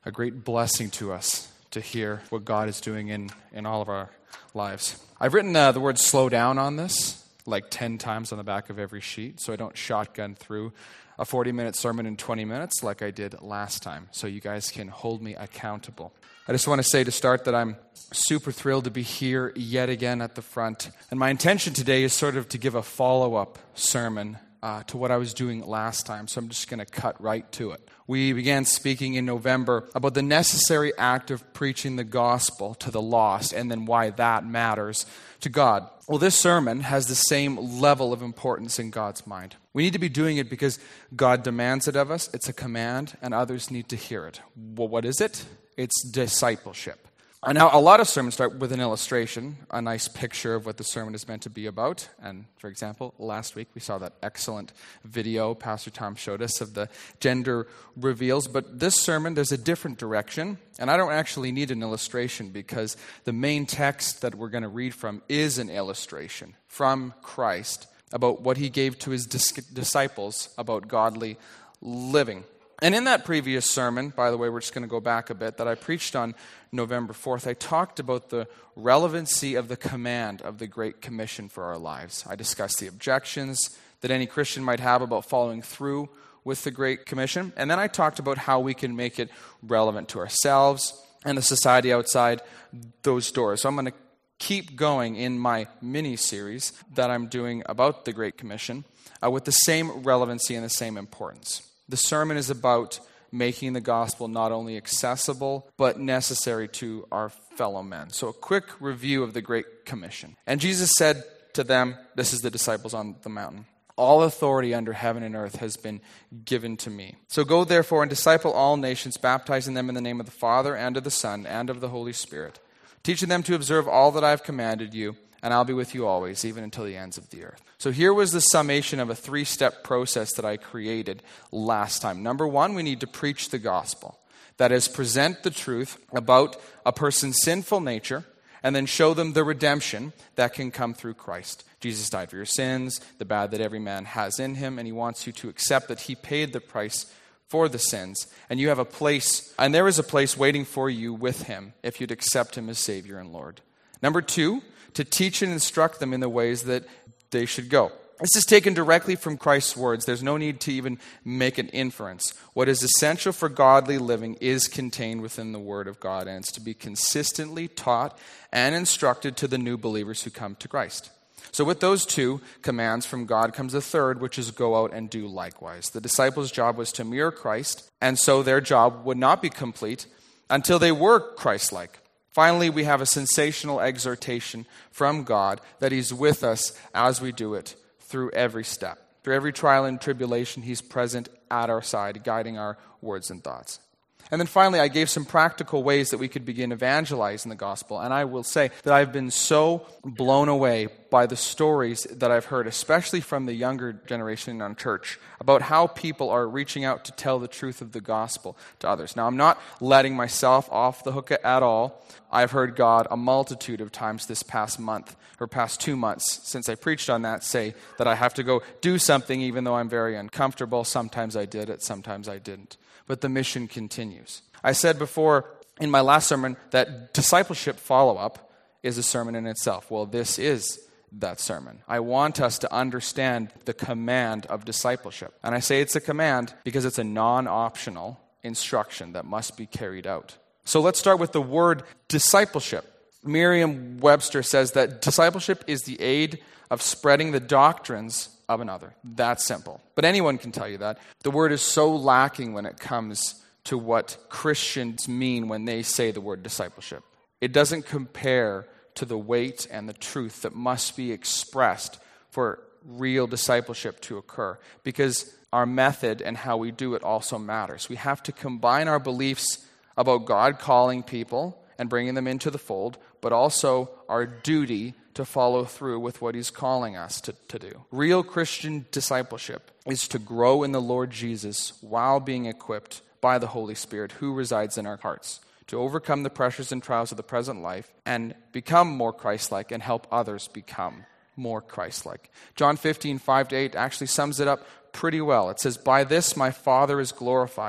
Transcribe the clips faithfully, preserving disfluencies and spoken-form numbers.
a great blessing to us to hear what God is doing in, in all of our lives. I've written uh, the word slow down on this like ten times on the back of every sheet, so I don't shotgun through a forty-minute sermon in twenty minutes like I did last time, so you guys can hold me accountable. I just want to say to start that I'm super thrilled to be here yet again at the front. And my intention today is sort of to give a follow-up sermon uh, to what I was doing last time. So I'm just going to cut right to it. We began speaking in November about the necessary act of preaching the gospel to the lost and then why that matters to God. Well, this sermon has the same level of importance in God's mind. We need to be doing it because God demands it of us. It's a command, and others need to hear it. Well, what is it? It's discipleship. And now, a lot of sermons start with an illustration, a nice picture of what the sermon is meant to be about. And, for example, last week we saw that excellent video Pastor Tom showed us of the gender reveals. But this sermon, there's a different direction. And I don't actually need an illustration because the main text that we're going to read from is an illustration from Christ about what he gave to his dis- disciples about godly living. And in that previous sermon, by the way, we're just going to go back a bit, that I preached on November fourth, I talked about the relevancy of the command of the Great Commission for our lives. I discussed the objections that any Christian might have about following through with the Great Commission. And then I talked about how we can make it relevant to ourselves and the society outside those doors. So I'm going to keep going in my mini-series that I'm doing about the Great Commission uh, with the same relevancy and the same importance. The sermon is about making the gospel not only accessible, but necessary to our fellow men. So a quick review of the Great Commission. And Jesus said to them, this is the disciples on the mountain, all authority under heaven and earth has been given to me. So go therefore and disciple all nations, baptizing them in the name of the Father and of the Son and of the Holy Spirit, teaching them to observe all that I have commanded you, and I'll be with you always, even until the ends of the earth. So here was the summation of a three-step process that I created last time. Number one, we need to preach the gospel. That is, present the truth about a person's sinful nature, and then show them the redemption that can come through Christ. Jesus died for your sins, the bad that every man has in him, and he wants you to accept that he paid the price for the sins. And you have a place, and there is a place waiting for you with him if you'd accept him as Savior and Lord. Number two, to teach and instruct them in the ways that they should go. This is taken directly from Christ's words. There's no need to even make an inference. What is essential for godly living is contained within the Word of God, and it's to be consistently taught and instructed to the new believers who come to Christ. So with those two commands from God comes a third, which is go out and do likewise. The disciples' job was to mirror Christ, and so their job would not be complete until they were Christ-like. Finally, we have a sensational exhortation from God that he's with us as we do it through every step. Through every trial and tribulation, he's present at our side, guiding our words and thoughts. And then finally, I gave some practical ways that we could begin evangelizing the gospel. And I will say that I've been so blown away by the stories that I've heard, especially from the younger generation in our church, about how people are reaching out to tell the truth of the gospel to others. Now, I'm not letting myself off the hook at all. I've heard God a multitude of times this past month, or past two months, since I preached on that, say that I have to go do something even though I'm very uncomfortable. Sometimes I did it, sometimes I didn't. But the mission continues. I said before in my last sermon that discipleship follow-up is a sermon in itself. Well, this is that sermon. I want us to understand the command of discipleship. And I say it's a command because it's a non-optional instruction that must be carried out. So let's start with the word discipleship. Merriam-Webster says that discipleship is the aid of spreading the doctrines of another. That's simple. But anyone can tell you that. The word is so lacking when it comes to what Christians mean when they say the word discipleship. It doesn't compare to the weight and the truth that must be expressed for real discipleship to occur, because our method and how we do it also matters. We have to combine our beliefs about God calling people and bringing them into the fold, but also our duty to follow through with what he's calling us to, to do. Real Christian discipleship is to grow in the Lord Jesus while being equipped by the Holy Spirit who resides in our hearts, to overcome the pressures and trials of the present life and become more Christ-like and help others become more Christ-like. John fifteen, five to eight actually sums it up pretty well. It says, "By this my Father is glorified,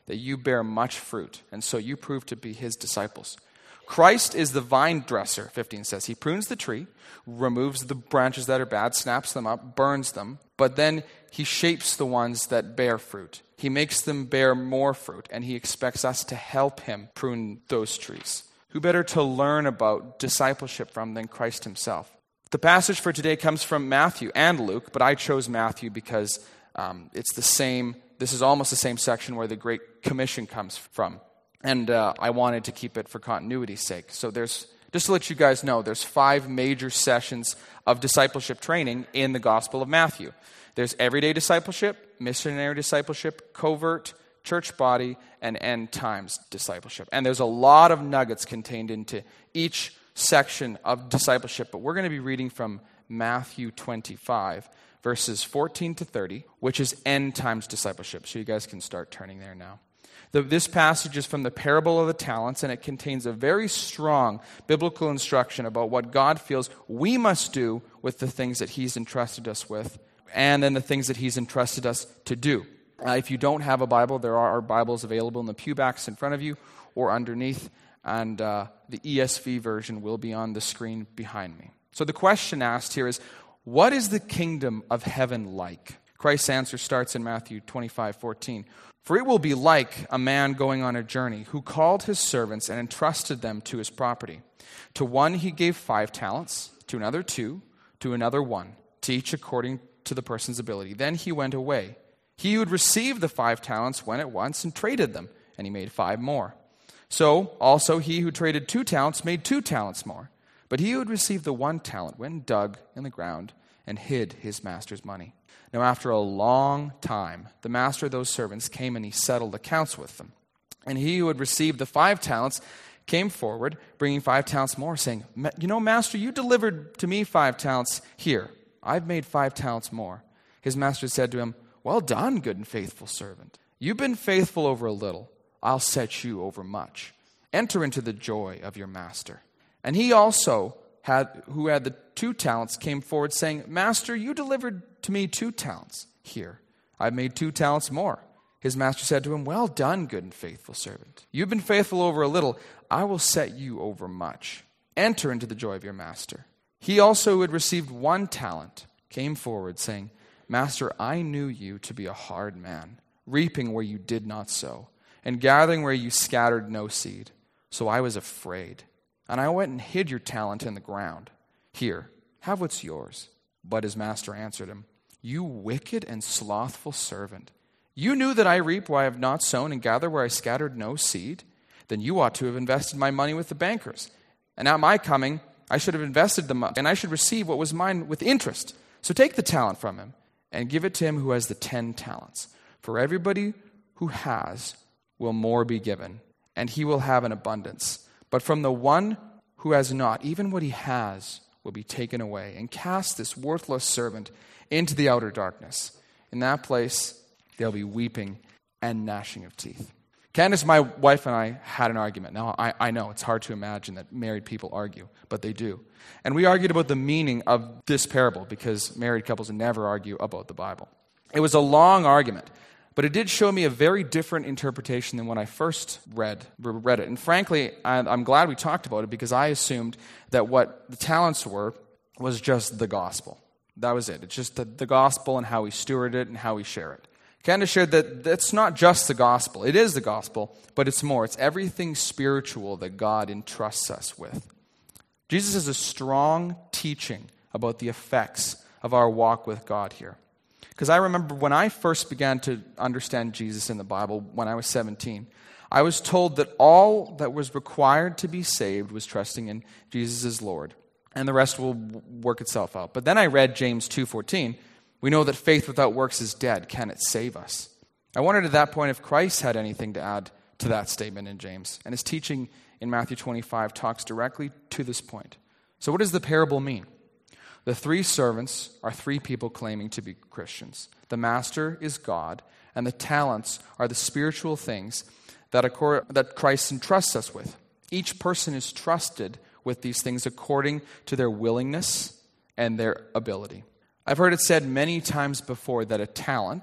that you bear much fruit, and so you prove to be his disciples. Christ is the vine dresser, fifteen says. He prunes the tree, removes the branches that are bad, snaps them up, burns them, but then he shapes the ones that bear fruit. He makes them bear more fruit, and he expects us to help him prune those trees. Who better to learn about discipleship from than Christ himself? The passage for today comes from Matthew and Luke, but I chose Matthew because um, it's the same, this is almost the same section where the Great Commission comes from. And uh, I wanted to keep it for continuity's sake. So there's, just to let you guys know, there's five major sessions of discipleship training in the Gospel of Matthew. There's everyday discipleship, missionary discipleship, covert, church body, and end times discipleship. And there's a lot of nuggets contained into each section of discipleship, but we're going to be reading from Matthew twenty-five, verses fourteen to thirty, which is end times discipleship. So you guys can start turning there now. The, this passage is from the parable of the talents, and it contains a very strong biblical instruction about what God feels we must do with the things that he's entrusted us with, and then the things that he's entrusted us to do. Uh, if you don't have a Bible, there are Bibles available in the pew backs in front of you or underneath, and uh, the E S V version will be on the screen behind me. So the question asked here is, what is the kingdom of heaven like? Christ's answer starts in Matthew twenty-five fourteen. For it will be like a man going on a journey who called his servants and entrusted them to his property. To one he gave five talents, to another two, to another one, to each according to the person's ability. Then he went away. He who had received the five talents went at once and traded them, and he made five more. So also he who traded two talents made two talents more. But he who had received the one talent went and dug in the ground and hid his master's money. Now after a long time, the master of those servants came and he settled accounts with them. And he who had received the five talents came forward, bringing five talents more, saying, you know, master, you delivered to me five talents. Here, I've made five talents more. His master said to him, well done, good and faithful servant. You've been faithful over a little. I'll set you over much. Enter into the joy of your master. And he also, had, who had the two talents, came forward saying, master, you delivered to me two talents. Here, I've made two talents more. His master said to him, well done, good and faithful servant. You've been faithful over a little. I will set you over much. Enter into the joy of your master. He also, who had received one talent, came forward saying, master, I knew you to be a hard man, reaping where you did not sow, and gathering where you scattered no seed. So I was afraid, and I went and hid your talent in the ground. Here, have what's yours. But his master answered him, you wicked and slothful servant. You knew that I reap where I have not sown and gather where I scattered no seed? Then you ought to have invested my money with the bankers. And at my coming, I should have invested them, and I should receive what was mine with interest. So take the talent from him and give it to him who has the ten talents. For everybody who has will more be given, and he will have an abundance. But from the one who has not, even what he has will be taken away. And cast this worthless servant into the outer darkness. In that place, there'll be weeping and gnashing of teeth. Candace, my wife, and I had an argument. Now, I, I know it's hard to imagine that married people argue, but they do. And we argued about the meaning of this parable because married couples never argue about the Bible. It was a long argument, but it did show me a very different interpretation than when I first read, read it. And frankly, I'm glad we talked about it because I assumed that what the talents were was just the gospel. That was it. It's just the, the gospel and how we steward it and how we share it. Candace shared that it's not just the gospel. It is the gospel, but it's more. It's everything spiritual that God entrusts us with. Jesus has a strong teaching about the effects of our walk with God here. Because I remember when I first began to understand Jesus in the Bible, when I was seventeen, I was told that all that was required to be saved was trusting in Jesus as Lord, and the rest will work itself out. But then I read James two fourteen. We know that faith without works is dead. Can it save us? I wondered at that point if Christ had anything to add to that statement in James. And his teaching in Matthew twenty-five talks directly to this point. So what does the parable mean? The three servants are three people claiming to be Christians. The master is God, and the talents are the spiritual things that, accord, that Christ entrusts us with. Each person is trusted with these things according to their willingness and their ability. I've heard it said many times before that a talent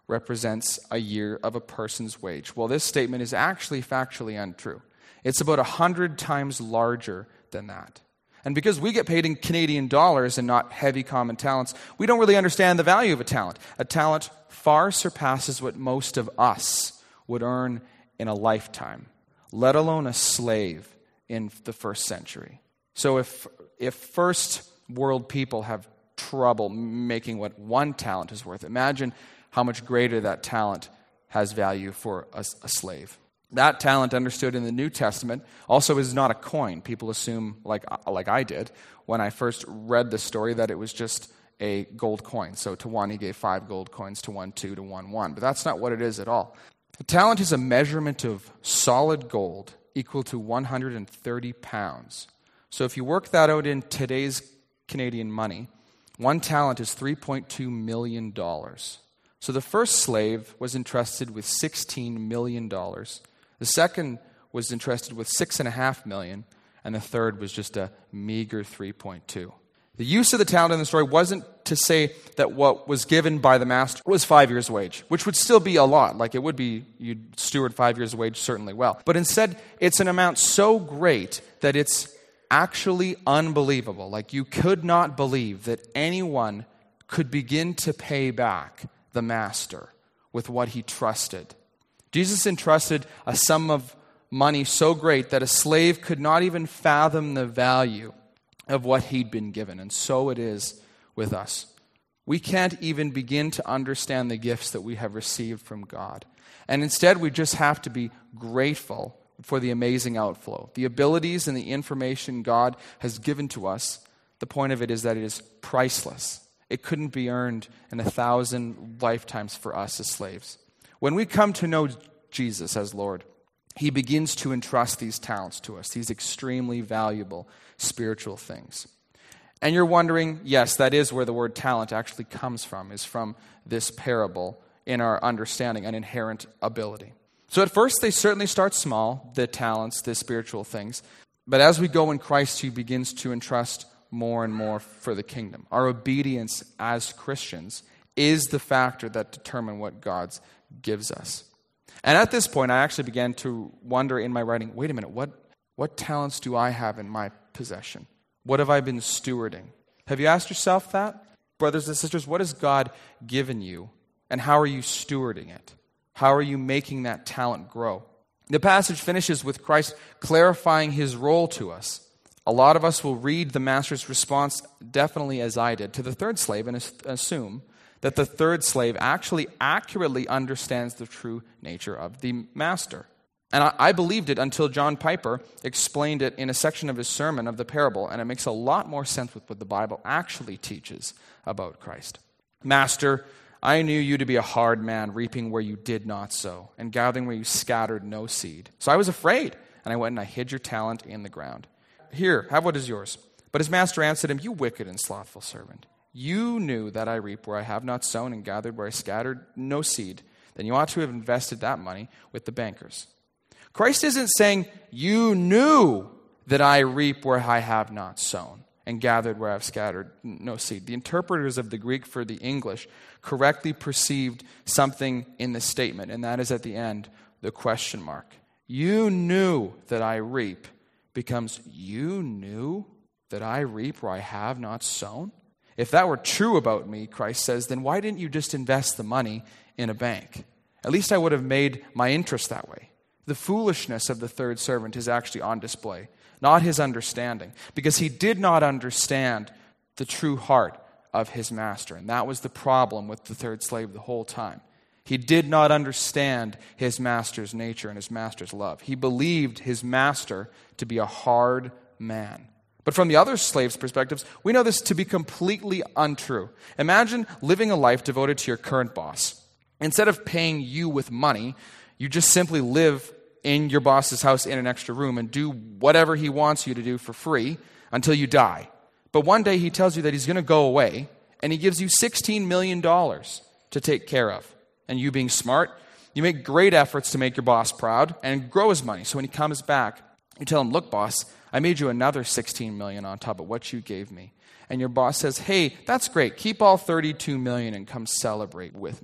represents a year of a person's wage. Well, this statement is actually factually untrue. It's about a hundred times larger than that. And because we get paid in Canadian dollars and not heavy common talents, we don't really understand the value of a talent. A talent far surpasses what most of us would earn in a lifetime, let alone a slave in the first century. So if if first world people have trouble making what one talent is worth, imagine how much greater that talent has value for a, a slave. That talent, understood in the New Testament, also is not a coin. People assume, like like I did, when I first read the story, that it was just a gold coin. So to one, he gave five gold coins, to one, two, to one, one. But that's not what it is at all. A talent is a measurement of solid gold equal to one hundred thirty pounds. So if you work that out in today's Canadian money, one talent is three point two million dollars. So the first slave was entrusted with sixteen million dollars. The second was entrusted with six and a half million, and the third was just a meager three point two. The use of the talent in the story wasn't to say that what was given by the master was five years' wage, which would still be a lot. Like it would be, you'd steward five years' wage certainly well. But instead, it's an amount so great that it's actually unbelievable. Like you could not believe that anyone could begin to pay back the master with what he trusted. Jesus entrusted a sum of money so great that a slave could not even fathom the value of what he'd been given. And so it is with us. We can't even begin to understand the gifts that we have received from God. And instead, we just have to be grateful for the amazing outflow. The abilities and the information God has given to us, the point of it is that it is priceless. It couldn't be earned in a thousand lifetimes for us as slaves. When we come to know Jesus as Lord, he begins to entrust these talents to us, these extremely valuable spiritual things. And you're wondering, yes, that is where the word talent actually comes from, is from this parable in our understanding, an inherent ability. So at first, they certainly start small, the talents, the spiritual things. But as we go in Christ, he begins to entrust more and more for the kingdom. Our obedience as Christians is the factor that determines what God gives us. And at this point, I actually began to wonder in my writing, wait a minute, what, what talents do I have in my possession? What have I been stewarding? Have you asked yourself that? Brothers and sisters, what has God given you, and how are you stewarding it? How are you making that talent grow? The passage finishes with Christ clarifying his role to us. A lot of us will read the master's response, definitely as I did, to the third slave and assume that the third slave actually accurately understands the true nature of the master. And I, I believed it until John Piper explained it in a section of his sermon of the parable, and it makes a lot more sense with what the Bible actually teaches about Christ. Master, I knew you to be a hard man, reaping where you did not sow, and gathering where you scattered no seed. So I was afraid, and I went and I hid your talent in the ground. Here, have what is yours. But his master answered him, you wicked and slothful servant. You knew that I reap where I have not sown and gathered where I scattered no seed. Then you ought to have invested that money with the bankers. Christ isn't saying, you knew that I reap where I have not sown and gathered where I have scattered no seed. The interpreters of the Greek for the English correctly perceived something in the statement, and that is at the end, the question mark. You knew that I reap becomes, you knew that I reap where I have not sown? If that were true about me, Christ says, then why didn't you just invest the money in a bank? At least I would have made my interest that way. The foolishness of the third servant is actually on display, not his understanding, because he did not understand the true heart of his master. And that was the problem with the third slave the whole time. He did not understand his master's nature and his master's love. He believed his master to be a hard man. But from the other slaves' perspectives, we know this to be completely untrue. Imagine living a life devoted to your current boss. Instead of paying you with money, you just simply live in your boss's house in an extra room and do whatever he wants you to do for free until you die. But one day he tells you that he's going to go away, and he gives you sixteen million dollars to take care of. And you being smart, you make great efforts to make your boss proud and grow his money. So when he comes back, you tell him, look, boss, I made you another sixteen million dollars on top of what you gave me. And your boss says, hey, that's great. Keep all thirty-two million dollars and come celebrate with me.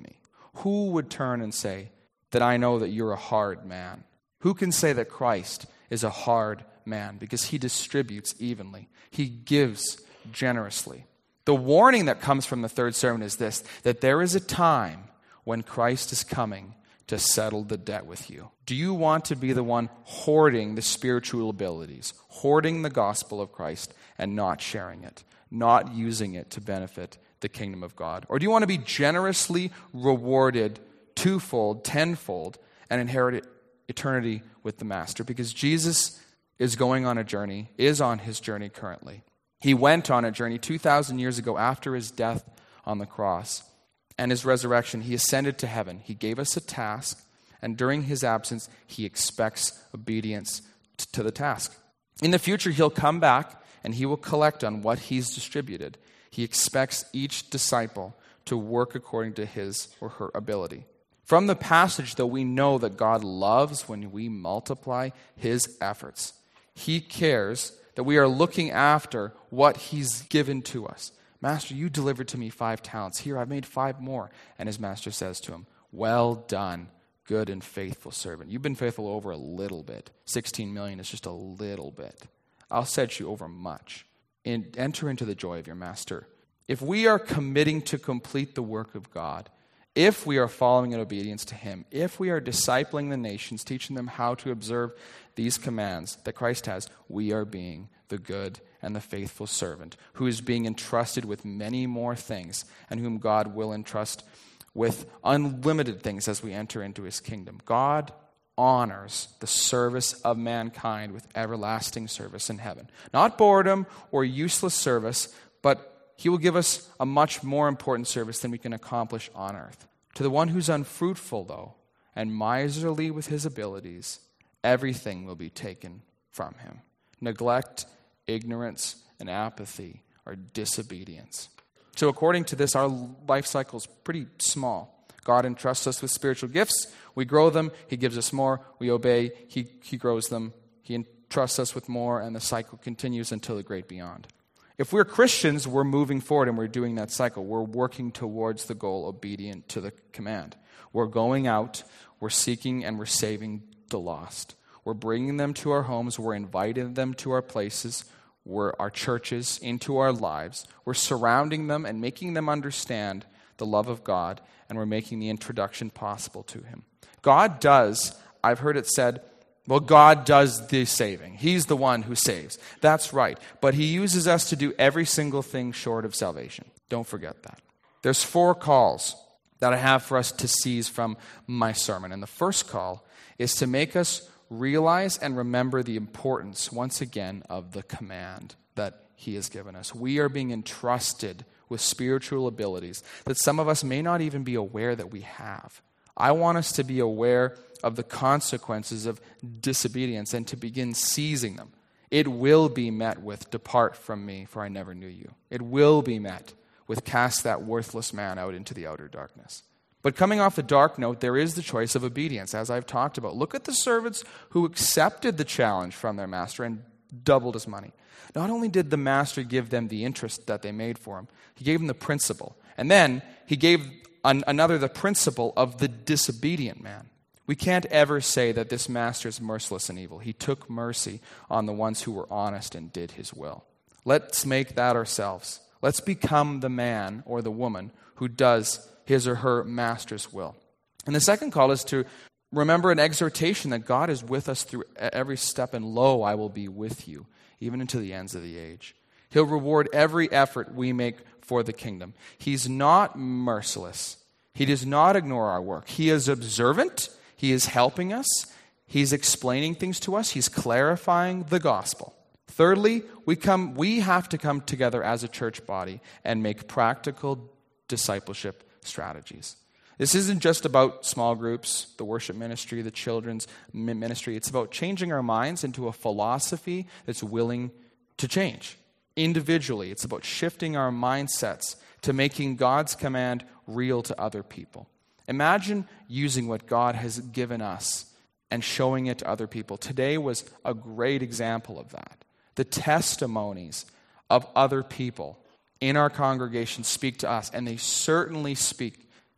Who would turn and say that I know that you're a hard man? Who can say that Christ is a hard man? Because he distributes evenly. He gives generously. The warning that comes from the third sermon is this, that there is a time when Christ is coming to settle the debt with you. Do you want to be the one hoarding the spiritual abilities, hoarding the gospel of Christ and not sharing it, not using it to benefit the kingdom of God? Or do you want to be generously rewarded twofold, tenfold, and inherit eternity with the Master? Because Jesus is going on a journey, is on his journey currently. He went on a journey two thousand years ago after his death on the cross and his resurrection. He ascended to heaven. He gave us a task, and during his absence, he expects obedience t- to the task. In the future, he'll come back and he will collect on what he's distributed. He expects each disciple to work according to his or her ability. From the passage, though, we know that God loves when we multiply his efforts. He cares that we are looking after what he's given to us. Master, you delivered to me five talents. Here, I've made five more. And his master says to him, well done, good and faithful servant. You've been faithful over a little bit. sixteen million is just a little bit. I'll set you over much. And enter into the joy of your master. If we are committing to complete the work of God, if we are following in obedience to him, if we are discipling the nations, teaching them how to observe these commands that Christ has, we are being the good and the faithful servant who is being entrusted with many more things and whom God will entrust with unlimited things as we enter into his kingdom. God honors the service of mankind with everlasting service in heaven. Not boredom or useless service, but he will give us a much more important service than we can accomplish on earth. To the one who's unfruitful, though, and miserly with his abilities, everything will be taken from him. Neglect, ignorance, and apathy are disobedience. So according to this, our life cycle is pretty small. God entrusts us with spiritual gifts. We grow them. He gives us more. We obey. He, he grows them. He entrusts us with more, and the cycle continues until the great beyond. If we're Christians, we're moving forward and we're doing that cycle. We're working towards the goal, obedient to the command. We're going out, we're seeking, and we're saving the lost. We're bringing them to our homes. We're inviting them to our places, we're our churches, into our lives. We're surrounding them and making them understand the love of God, and we're making the introduction possible to him. God does, I've heard it said, well, God does the saving. He's the one who saves. That's right. But he uses us to do every single thing short of salvation. Don't forget that. There's four calls that I have for us to seize from my sermon. And the first call is to make us realize and remember the importance, once again, of the command that he has given us. We are being entrusted with spiritual abilities that some of us may not even be aware that we have. I want us to be aware of the consequences of disobedience and to begin seizing them. It will be met with, depart from me, for I never knew you. It will be met with, cast that worthless man out into the outer darkness. But coming off the dark note, there is the choice of obedience, as I've talked about. Look at the servants who accepted the challenge from their master and doubled his money. Not only did the master give them the interest that they made for him, he gave them the principle. And then he gave an, another the principle of the disobedient man. We can't ever say that this master is merciless and evil. He took mercy on the ones who were honest and did his will. Let's make that ourselves. Let's become the man or the woman who does his or her master's will. And the second call is to remember an exhortation that God is with us through every step, and lo, I will be with you, even into the ends of the age. He'll reward every effort we make for the kingdom. He's not merciless. He does not ignore our work. He is observant. He is helping us. He's explaining things to us. He's clarifying the gospel. Thirdly, we come. We have to come together as a church body and make practical discipleship strategies. This isn't just about small groups, the worship ministry, the children's ministry. It's about changing our minds into a philosophy that's willing to change. Individually, it's about shifting our mindsets to making God's command real to other people. Imagine using what God has given us and showing it to other people. Today was a great example of that. The testimonies of other people in our congregation speak to us, and they certainly speak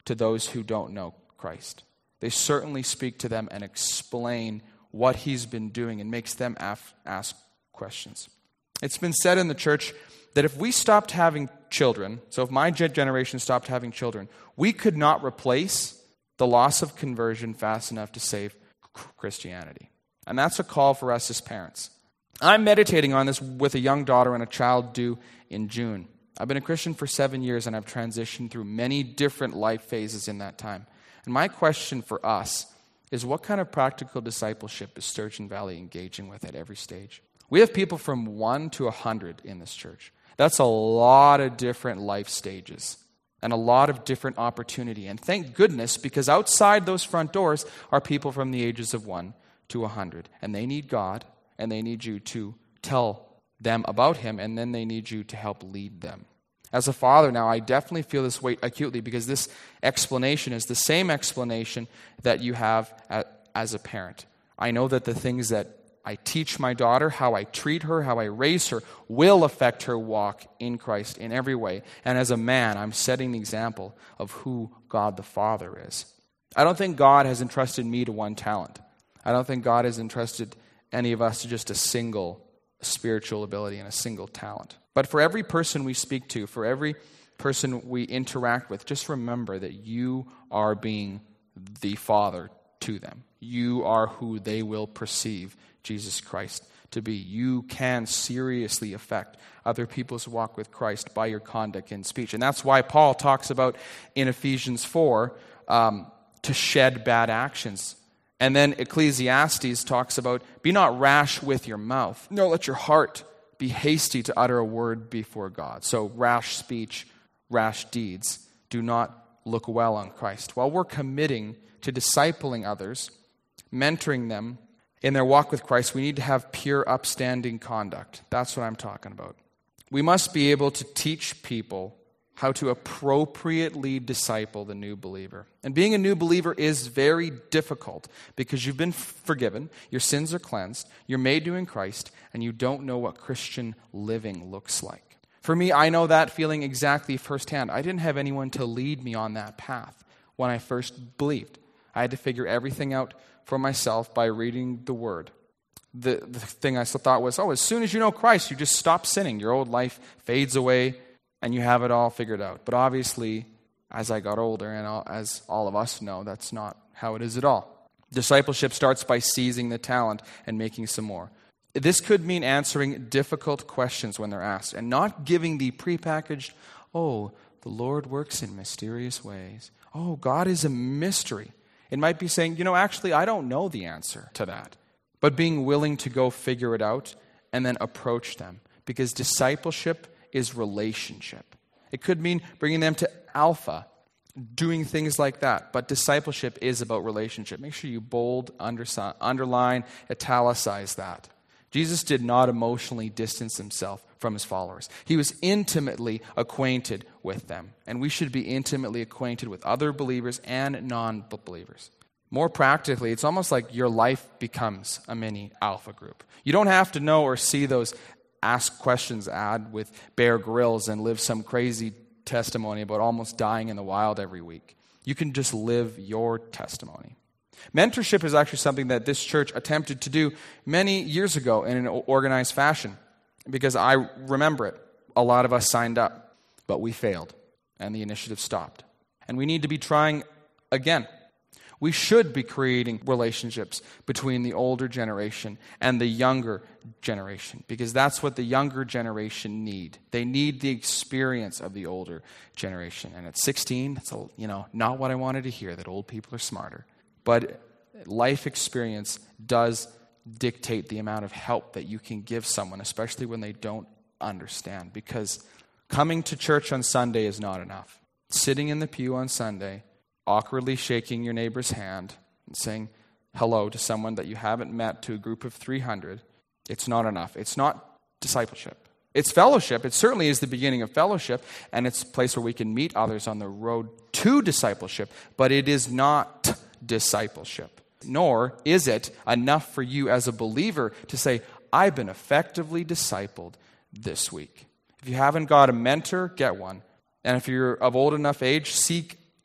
to those who don't know Christ. They certainly speak to them and explain what he's been doing and makes them af- ask questions. It's been said in the church that if we stopped having children, so if my generation stopped having children, we could not replace the loss of conversion fast enough to save Christianity. And that's a call for us as parents. I'm meditating on this with a young daughter and a child due in June. I've been a Christian for seven years and I've transitioned through many different life phases in that time. And my question for us is, what kind of practical discipleship is Sturgeon Valley engaging with at every stage? We have people from one to a hundred in this church. That's a lot of different life stages and a lot of different opportunity. And thank goodness, because outside those front doors are people from the ages of one to a hundred. And they need God, and they need you to tell them about him, and then they need you to help lead them. As a father now, I definitely feel this weight acutely, because this explanation is the same explanation that you have at, as a parent. I know that the things that I teach my daughter, how I treat her, how I raise her, will affect her walk in Christ in every way. And as a man, I'm setting the example of who God the Father is. I don't think God has entrusted me to one talent. I don't think God has entrusted any of us to just a single spiritual ability and a single talent. But for every person we speak to, for every person we interact with, just remember that you are being the Father to them. You are who they will perceive Jesus Christ to be. You can seriously affect other people's walk with Christ by your conduct and speech. And that's why Paul talks about in Ephesians four um, to shed bad actions. And then Ecclesiastes talks about, be not rash with your mouth. No, let your heart be hasty to utter a word before God. So rash speech, rash deeds do not look well on Christ. While we're committing to discipling others, mentoring them in their walk with Christ, we need to have pure, upstanding conduct. That's what I'm talking about. We must be able to teach people how to appropriately disciple the new believer. And being a new believer is very difficult because you've been forgiven, your sins are cleansed, you're made new in Christ, and you don't know what Christian living looks like. For me, I know that feeling exactly firsthand. I didn't have anyone to lead me on that path when I first believed. I had to figure everything out for myself by reading the Word. The, the thing I thought was, oh, as soon as you know Christ, you just stop sinning. Your old life fades away, and you have it all figured out. But obviously, as I got older, and all, as all of us know, that's not how it is at all. Discipleship starts by seizing the talent and making some more. This could mean answering difficult questions when they're asked, and not giving the prepackaged, oh, the Lord works in mysterious ways. Oh, God is a mystery. It might be saying, you know, actually, I don't know the answer to that. But being willing to go figure it out and then approach them. Because discipleship is relationship. It could mean bringing them to Alpha, doing things like that. But discipleship is about relationship. Make sure you bold, underline, italicize that. Jesus did not emotionally distance himself from his followers. He was intimately acquainted with them. And we should be intimately acquainted with other believers and non-believers. More practically, it's almost like your life becomes a mini Alpha group. You don't have to know or see those Ask Questions ad with Bear Grylls and live some crazy testimony about almost dying in the wild every week. You can just live your testimony. Mentorship is actually something that this church attempted to do many years ago in an organized fashion, because I remember it. A lot of us signed up, but we failed, and the initiative stopped. And we need to be trying again. We should be creating relationships between the older generation and the younger generation, because that's what the younger generation need. They need the experience of the older generation. And at sixteen, that's a, you know, not what I wanted to hear, that old people are smarter. But life experience does dictate the amount of help that you can give someone, especially when they don't understand. Because coming to church on Sunday is not enough. Sitting in the pew on Sunday, awkwardly shaking your neighbor's hand and saying hello to someone that you haven't met to a group of three hundred, it's not enough. It's not discipleship. It's fellowship. It certainly is the beginning of fellowship, and it's a place where we can meet others on the road to discipleship, but it is not discipleship. Nor is it enough for you as a believer to say, I've been effectively discipled this week. If you haven't got a mentor, get one. And if you're of old enough age, seek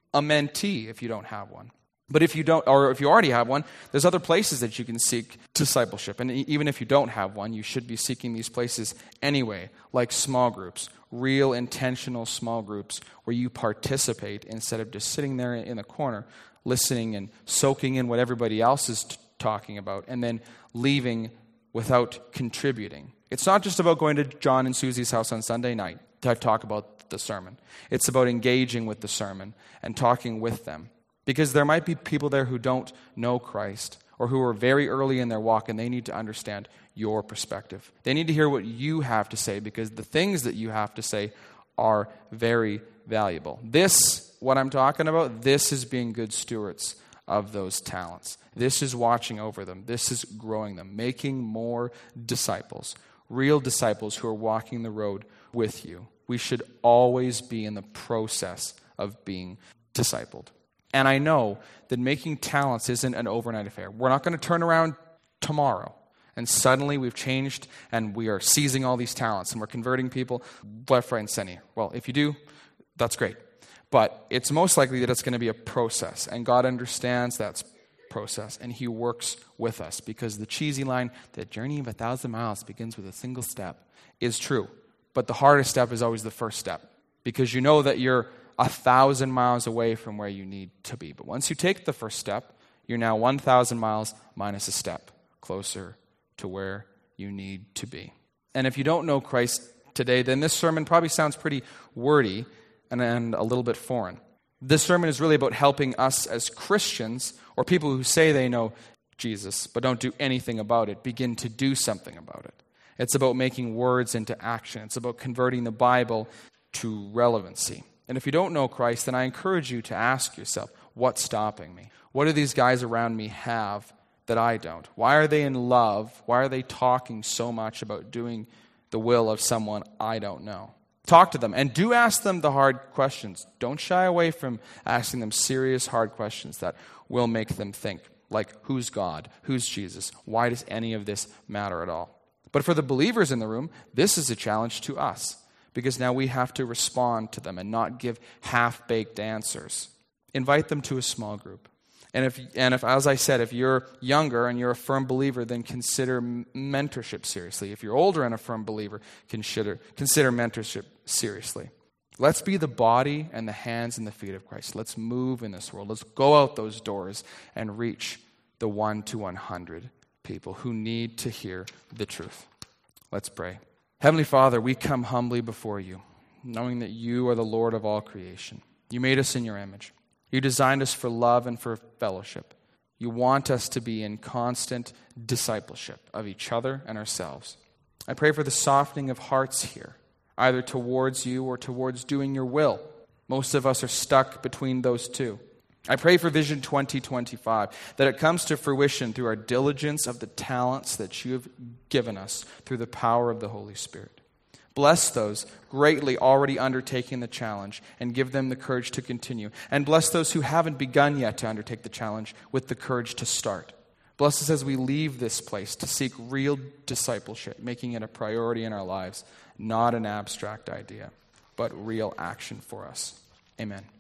a mentee if you don't have one. But if you don't, or if you already have one, there's other places that you can seek discipleship. And even if you don't have one, you should be seeking these places anyway, like small groups, real intentional small groups where you participate instead of just sitting there in the corner, listening and soaking in what everybody else is t- talking about, and then leaving without contributing. It's not just about going to John and Susie's house on Sunday night to talk about the sermon. It's about engaging with the sermon and talking with them. Because there might be people there who don't know Christ or who are very early in their walk, and they need to understand your perspective. They need to hear what you have to say, because the things that you have to say are very valuable. This, what I'm talking about, this is being good stewards of those talents. This is watching over them. This is growing them, making more disciples, real disciples who are walking the road with you. We should always be in the process of being discipled. And I know that making talents isn't an overnight affair. We're not going to turn around tomorrow and suddenly we've changed and we are seizing all these talents and we're converting people left, right, and center. Well, if you do, that's great. But it's most likely that it's going to be a process, and God understands that process, and he works with us, because the cheesy line, the journey of a thousand miles begins with a single step, is true. But the hardest step is always the first step, because you know that you're a thousand miles away from where you need to be. But once you take the first step, you're now one thousand miles minus a step closer to where you need to be. And if you don't know Christ today, then this sermon probably sounds pretty wordy and, and a little bit foreign. This sermon is really about helping us as Christians, or people who say they know Jesus but don't do anything about it, begin to do something about it. It's about making words into action. It's about converting the Bible to relevancy. And if you don't know Christ, then I encourage you to ask yourself, what's stopping me? What do these guys around me have that I don't? Why are they in love? Why are they talking so much about doing the will of someone I don't know? Talk to them, and do ask them the hard questions. Don't shy away from asking them serious, hard questions that will make them think, like, who's God? Who's Jesus? Why does any of this matter at all? But for the believers in the room, this is a challenge to us, because now we have to respond to them and not give half-baked answers. Invite them to a small group. And if, and if, as I said, if you're younger and you're a firm believer, then consider mentorship seriously. If you're older and a firm believer, consider, consider mentorship seriously. Let's be the body and the hands and the feet of Christ. Let's move in this world. Let's go out those doors and reach the one to one hundred people who need to hear the truth. Let's pray. Heavenly Father, we come humbly before you, knowing that you are the Lord of all creation. You made us in your image. You designed us for love and for fellowship. You want us to be in constant discipleship of each other and ourselves. I pray for the softening of hearts here, either towards you or towards doing your will. Most of us are stuck between those two. I pray for Vision twenty twenty-five, that it comes to fruition through our diligence of the talents that you have given us through the power of the Holy Spirit. Bless those greatly already undertaking the challenge and give them the courage to continue. And bless those who haven't begun yet to undertake the challenge with the courage to start. Bless us as we leave this place to seek real discipleship, making it a priority in our lives, not an abstract idea, but real action for us. Amen.